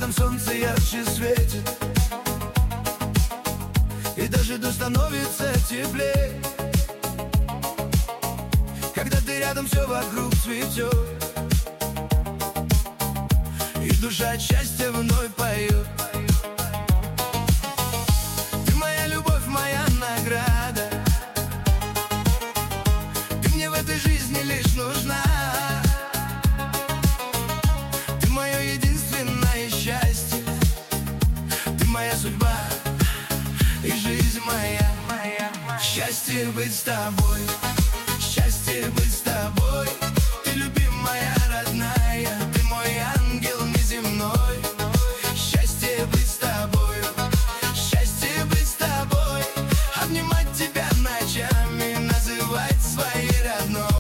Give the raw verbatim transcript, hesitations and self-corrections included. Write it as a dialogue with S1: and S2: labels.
S1: рядом солнце ярче светит, и даже дождь становится теплее. Когда ты рядом, все вокруг цветет, и душа от счастья вновь поет. Ты моя любовь, моя награда, ты мне в этой жизни лишь нужна. Ты мое единственное счастье, ты моя судьба и жизнь моя. Счастье быть с тобой.